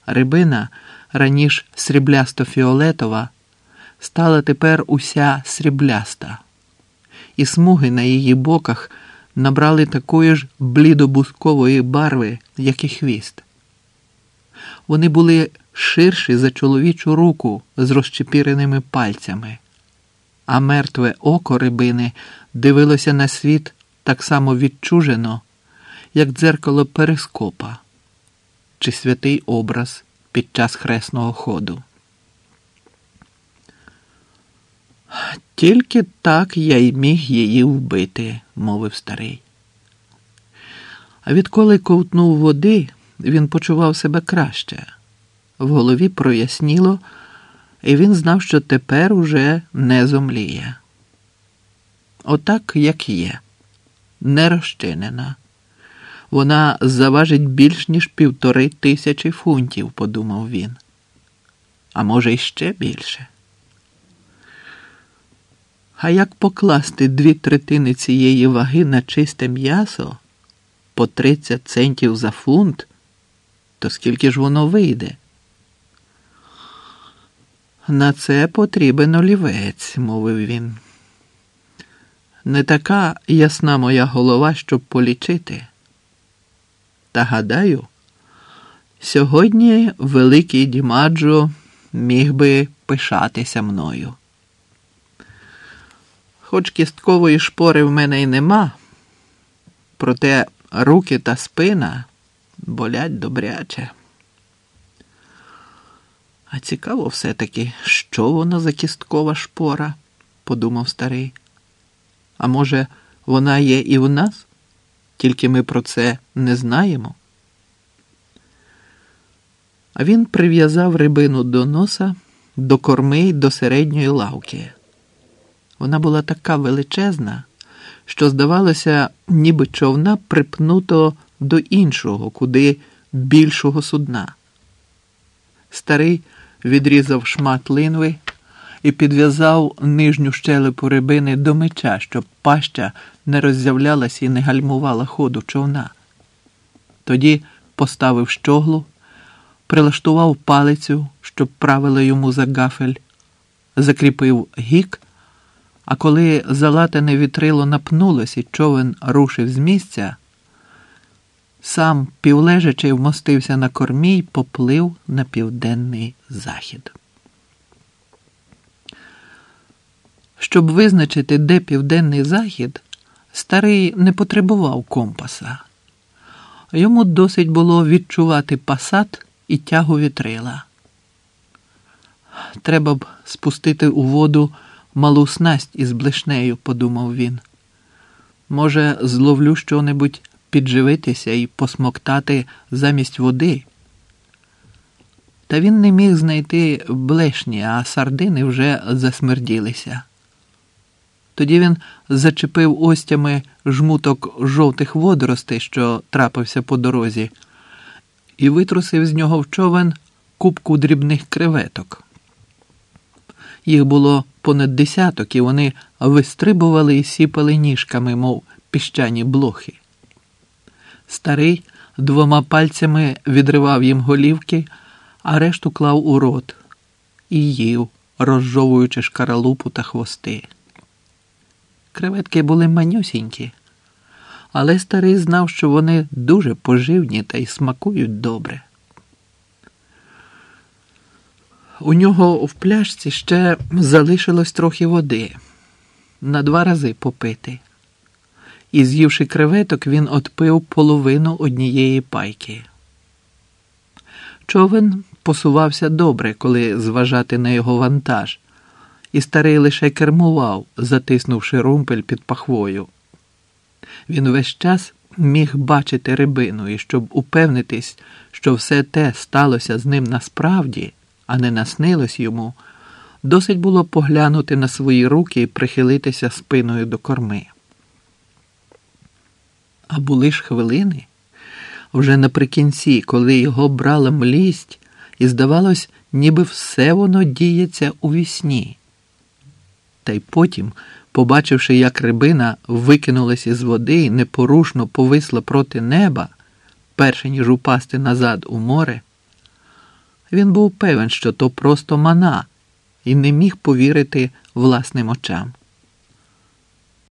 Рибина, раніше сріблясто-фіолетова, стала тепер уся срібляста, і смуги на її боках набрали такої ж блідобускової барви, як і хвіст. Вони були ширші за чоловічу руку з розчепіреними пальцями, а мертве око рибини дивилося на світ так само відчужено, як дзеркало перископа чи святий образ під час хресного ходу. «Тільки так я й міг її вбити», – мовив старий. А відколи ковтнув води, він почував себе краще. В голові проясніло, і він знав, що тепер уже не зомліє. Отак, як є, не розчинена. Вона заважить більш ніж 1500 фунтів, подумав він. А може, й ще більше. А як покласти 2/3 цієї ваги на чисте м'ясо по 30 центів за фунт, то скільки ж воно вийде? На це потрібен олівець, мовив він. Не така ясна моя голова, щоб полічити. Та гадаю, сьогодні великий Дімаджо міг би пишатися мною. Хоч кісткової шпори в мене й нема, проте руки та спина болять добряче. А цікаво все-таки, що воно за кісткова шпора, подумав старий. А може, вона є і в нас, тільки ми про це не знаємо? А він прив'язав рибину до носа, до корми й до середньої лавки. Вона була така величезна, що, здавалося, ніби човна припнуто до іншого, куди більшого судна. Старий відрізав шмат линви і підв'язав нижню щелепу рибини до меча, щоб паща не роззявлялась і не гальмувала ходу човна. Тоді поставив щоглу, прилаштував палицю, щоб правила йому за гафель, закріпив гік, а коли залатане вітрило напнулось і човен рушив з місця, сам півлежачи вмостився на кормі й поплив на південний захід. Щоб визначити, де південний захід, старий не потребував компаса. Йому досить було відчувати пасат і тягу вітрила. Треба б спустити у воду малу снасть із блешнею, подумав він. Може, зловлю що-небудь підживитися і посмоктати замість води. Та він не міг знайти блешні, а сардини вже засмерділися. Тоді він зачепив остями жмуток жовтих водоростей, що трапився по дорозі, і витрусив з нього в човен купку дрібних креветок. Їх було понад 10, і вони вистрибували і сіпали ніжками, мов піщані блохи. Старий 2 пальцями відривав їм голівки, а решту клав у рот і їв, розжовуючи шкаралупу та хвости. Креветки були манюсінькі, але старий знав, що вони дуже поживні та й смакують добре. У нього в пляшці ще залишилось трохи води, на 2 рази попити. І, з'ївши креветок, він отпив половину однієї пайки. Човен посувався добре, коли зважати на його вантаж, і старий лише кермував, затиснувши румпель під пахвою. Він весь час міг бачити рибину, і щоб упевнитись, що все те сталося з ним насправді, а не наснилось йому, досить було поглянути на свої руки і прихилитися спиною до корми. А були ж хвилини, вже наприкінці, коли його брала млість, і здавалось, ніби все воно діється у вісні. Та й потім, побачивши, як рибина викинулась із води і непорушно повисла проти неба, перше ніж упасти назад у море, Він був певен, що то просто мана, і не міг повірити власним очам.